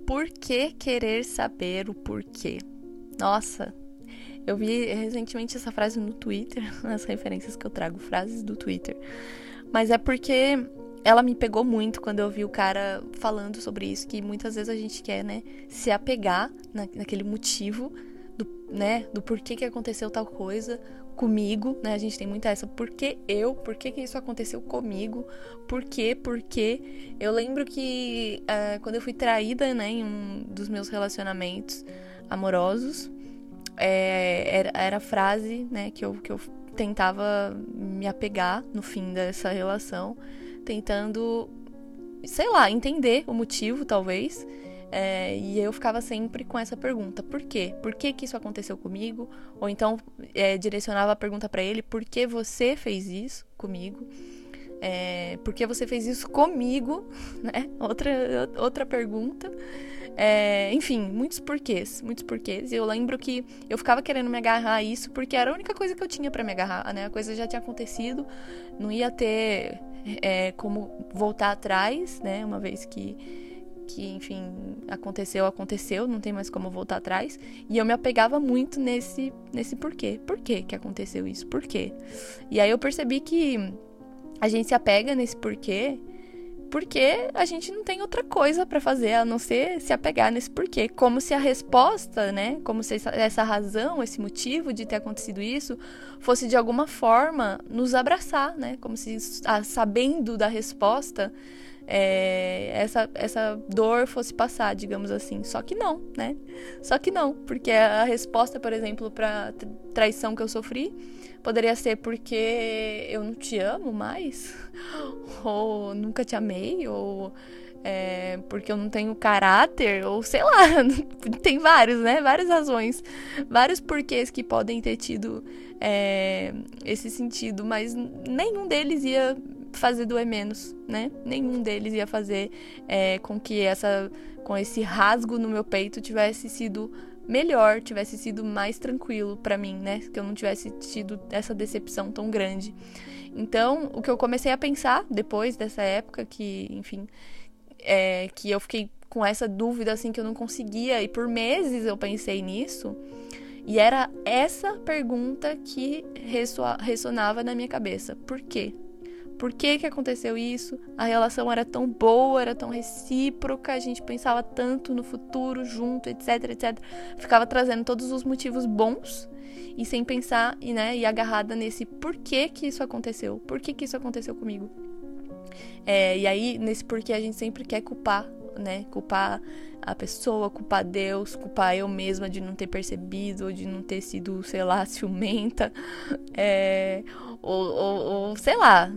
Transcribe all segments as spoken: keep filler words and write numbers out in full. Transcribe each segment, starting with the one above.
Por que querer saber o porquê? Nossa, eu vi recentemente essa frase no Twitter, nas referências que eu trago, frases do Twitter. Mas é porque ela me pegou muito quando eu vi o cara falando sobre isso, que muitas vezes a gente quer, né, se apegar na, naquele motivo do, né, do porquê que aconteceu tal coisa comigo, né? A gente tem muito essa, por que eu? Por que que isso aconteceu comigo? Por quê? Por quê? Eu lembro que uh, quando eu fui traída, né, em um dos meus relacionamentos amorosos, é, era, era a frase, né, que eu, que eu tentava me apegar no fim dessa relação, tentando, sei lá, entender o motivo, talvez. É, e eu ficava sempre com essa pergunta, por quê? Por que que isso aconteceu comigo? Ou então é, direcionava a pergunta pra ele, por que você fez isso comigo? É, por que você fez isso comigo? Né? Outra, outra pergunta. É, enfim, muitos porquês, muitos porquês. E eu lembro que eu ficava querendo me agarrar a isso porque era a única coisa que eu tinha pra me agarrar, né? A coisa já tinha acontecido, não ia ter é, como voltar atrás, né? Uma vez que que, enfim, aconteceu, aconteceu, não tem mais como voltar atrás. E eu me apegava muito nesse, nesse porquê. Por que que aconteceu isso? Por quê? E aí eu percebi que a gente se apega nesse porquê porque a gente não tem outra coisa pra fazer a não ser se apegar nesse porquê. Como se a resposta, né, como se essa, essa razão, esse motivo de ter acontecido isso fosse de alguma forma nos abraçar, né? Como se, sabendo da resposta, É, essa, essa dor fosse passar, digamos assim. Só que não, né? Só que não, porque a resposta, por exemplo, pra traição que eu sofri poderia ser porque eu não te amo mais, ou nunca te amei, ou é, porque eu não tenho caráter, ou sei lá, tem vários, né? Várias razões, vários porquês que podem ter tido é, esse sentido, mas nenhum deles ia fazer doer menos, né? Nenhum deles ia fazer é, com que essa, com esse rasgo no meu peito tivesse sido melhor, tivesse sido mais tranquilo pra mim, né? Que eu não tivesse tido essa decepção tão grande. Então, o que eu comecei a pensar depois dessa época, que, enfim, é, que eu fiquei com essa dúvida, assim, que eu não conseguia, e por meses eu pensei nisso, e era essa pergunta que ressoa, ressonava na minha cabeça. Por quê? Por que que aconteceu isso? A relação era tão boa, era tão recíproca, a gente pensava tanto no futuro junto, etc, etcétera. Ficava trazendo todos os motivos bons e sem pensar, e, né, e agarrada nesse por que que isso aconteceu? Por que que isso aconteceu comigo? É, e aí, nesse porquê, a gente sempre quer culpar, né? Culpar a pessoa, culpar Deus, culpar eu mesma de não ter percebido, ou de não ter sido, sei lá, ciumenta. É... Ou, ou, ou, sei lá,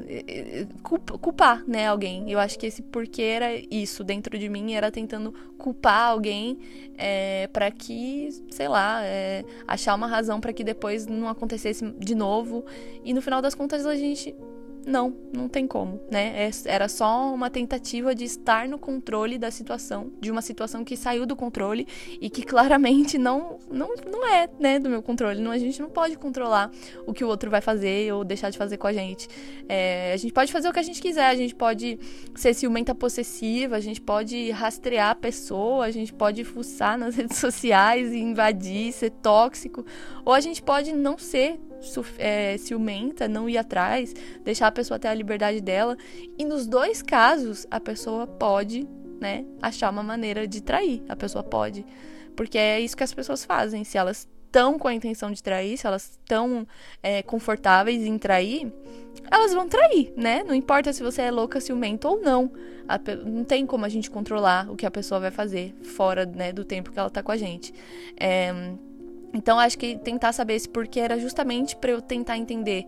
culpar, né, alguém. Eu acho que esse porquê era isso dentro de mim, era tentando culpar alguém é, pra que, sei lá, é, achar uma razão pra que depois não acontecesse de novo. E no final das contas a gente... Não, não tem como, né? Era só uma tentativa de estar no controle da situação, de uma situação que saiu do controle e que claramente não, não, não é, né, do meu controle. Não, a gente não pode controlar o que o outro vai fazer ou deixar de fazer com a gente. É, a gente pode fazer o que a gente quiser, a gente pode ser ciumenta possessiva, a gente pode rastrear a pessoa, a gente pode fuçar nas redes sociais e invadir, ser tóxico, ou a gente pode não ser É, ciumenta, não ir atrás, deixar a pessoa ter a liberdade dela. E nos dois casos, a pessoa pode, né, achar uma maneira de trair. A pessoa pode. Porque é isso que as pessoas fazem. Se elas estão com a intenção de trair, se elas estão é, confortáveis em trair, elas vão trair, né? Não importa se você é louca, ciumenta ou não. A, não tem como a gente controlar o que a pessoa vai fazer fora, né, do tempo que ela tá com a gente. É... Então, acho que tentar saber esse porquê era justamente para eu tentar entender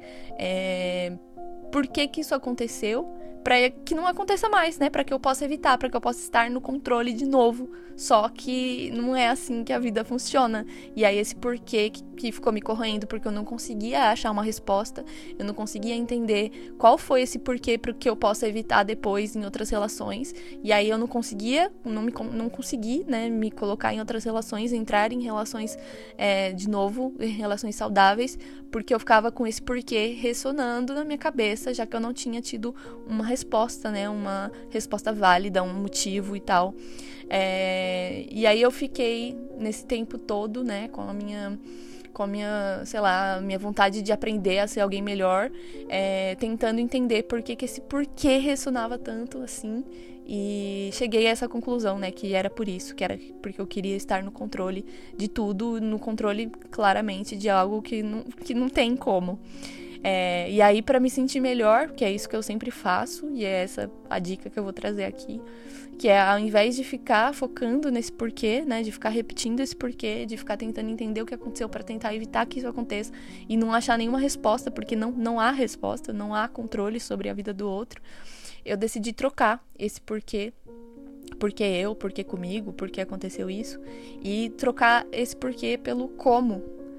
é, por que que isso aconteceu, para que não aconteça mais, né? Para que eu possa evitar, para que eu possa estar no controle de novo. Só que não é assim que a vida funciona. E aí esse porquê que, que ficou me corroendo, porque eu não conseguia achar uma resposta, eu não conseguia entender qual foi esse porquê para que eu possa evitar depois em outras relações. E aí eu não conseguia, não, me, não consegui, né, me colocar em outras relações, entrar em relações é, de novo, em relações saudáveis, porque eu ficava com esse porquê ressonando na minha cabeça, já que eu não tinha tido uma resposta, né? Uma resposta válida, um motivo e tal. É, e aí eu fiquei nesse tempo todo, né? Com a minha... com a minha, sei lá, minha vontade de aprender a ser alguém melhor, é, tentando entender por que que esse porquê ressonava tanto, assim, e cheguei a essa conclusão, né, que era por isso, que era porque eu queria estar no controle de tudo, no controle, claramente, de algo que não, que não tem como. É, e aí, pra me sentir melhor, que é isso que eu sempre faço, e é essa a dica que eu vou trazer aqui, que é, ao invés de ficar focando nesse porquê, né, de ficar repetindo esse porquê, de ficar tentando entender o que aconteceu para tentar evitar que isso aconteça e não achar nenhuma resposta, porque não, não há resposta, não há controle sobre a vida do outro, eu decidi trocar esse porquê, porque eu, porque comigo, porque aconteceu isso, e trocar esse porquê pelo como.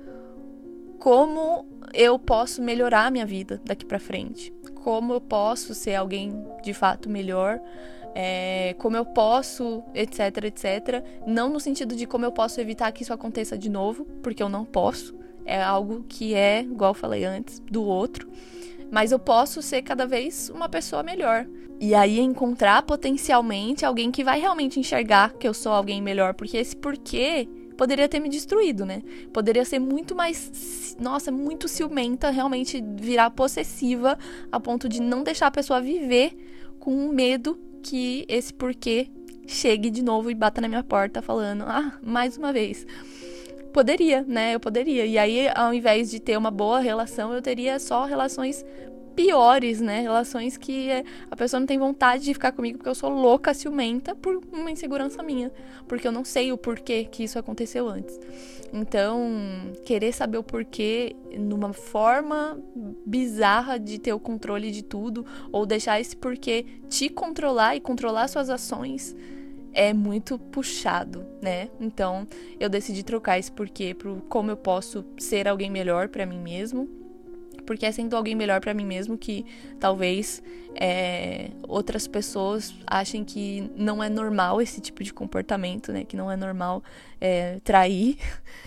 Como eu posso melhorar a minha vida daqui pra frente? Como eu posso ser alguém de fato melhor? É, como eu posso, etc, etc. Não no sentido de como eu posso evitar que isso aconteça de novo, porque eu não posso. É algo que é, igual eu falei antes, do outro. Mas eu posso ser cada vez uma pessoa melhor. E aí encontrar potencialmente alguém que vai realmente enxergar que eu sou alguém melhor. Porque esse porquê poderia ter me destruído, né? Poderia ser muito mais, nossa, muito ciumenta, realmente virar possessiva a ponto de não deixar a pessoa viver com um medo que esse porquê chegue de novo e bata na minha porta falando, ah, mais uma vez. Poderia, né? Eu poderia. E aí, ao invés de ter uma boa relação, eu teria só relações piores, né? Relações que a pessoa não tem vontade de ficar comigo porque eu sou louca, ciumenta por uma insegurança minha. Porque eu não sei o porquê que isso aconteceu antes. Então, querer saber o porquê numa forma bizarra de ter o controle de tudo, ou deixar esse porquê te controlar e controlar suas ações, é muito puxado, né? Então, eu decidi trocar esse porquê pro como eu posso ser alguém melhor pra mim mesmo. Porque é sendo alguém melhor pra mim mesmo que talvez é, outras pessoas achem que não é normal esse tipo de comportamento, né? Que não é normal é, trair.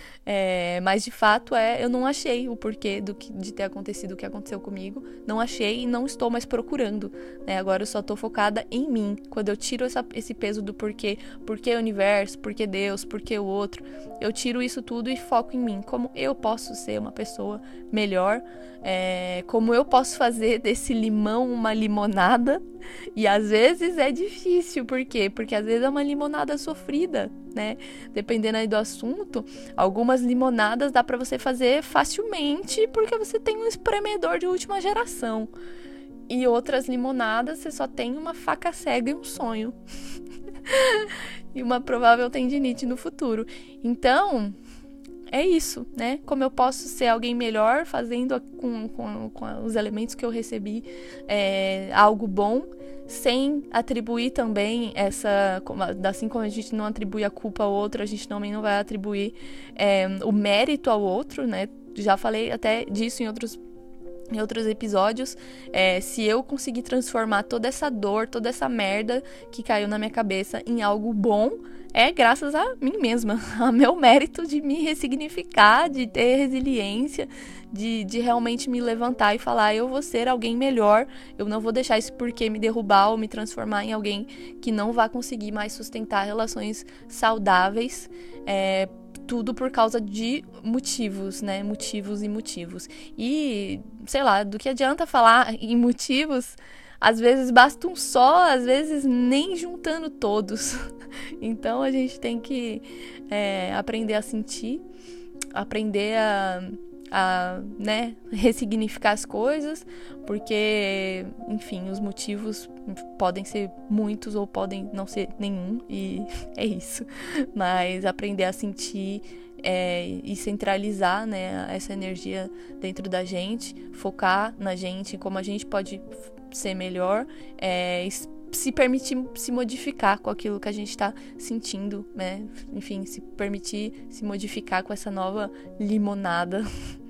É, mas de fato é, eu não achei o porquê do que, de ter acontecido o que aconteceu comigo. Não achei e não estou mais procurando, né? Agora eu só estou focada em mim. Quando eu tiro essa, esse peso do porquê, porquê o universo, porquê Deus, porquê o outro, eu tiro isso tudo e foco em mim. Como eu posso ser uma pessoa melhor, é, como eu posso fazer desse limão uma limonada. E às vezes é difícil, por quê? Porque às vezes é uma limonada sofrida, né? Dependendo aí do assunto, algumas limonadas dá pra você fazer facilmente porque você tem um espremedor de última geração. E outras limonadas você só tem uma faca cega e um sonho. E uma provável tendinite no futuro. Então, é isso, né? Como eu posso ser alguém melhor fazendo com, com, com os elementos que eu recebi é, algo bom, sem atribuir também essa... Assim como a gente não atribui a culpa ao outro, a gente também não vai atribuir é, o mérito ao outro, né? Já falei até disso em outros em outros episódios. É, se eu conseguir transformar toda essa dor, toda essa merda que caiu na minha cabeça em algo bom, é graças a mim mesma, a meu mérito de me ressignificar, de ter resiliência, de, de realmente me levantar e falar, eu vou ser alguém melhor, eu não vou deixar isso porquê me derrubar ou me transformar em alguém que não vai conseguir mais sustentar relações saudáveis, é, tudo por causa de motivos, né? Motivos e motivos. E, sei lá, do que adianta falar em motivos? Às vezes basta um só, às vezes nem juntando todos. Então a gente tem que é, aprender a sentir, aprender a, a né, ressignificar as coisas, porque, enfim, os motivos podem ser muitos ou podem não ser nenhum, e é isso. Mas aprender a sentir é, e centralizar, né, essa energia dentro da gente, focar na gente, como a gente pode ser melhor, é, se permitir se modificar com aquilo que a gente está sentindo, né? Enfim, se permitir se modificar com essa nova limonada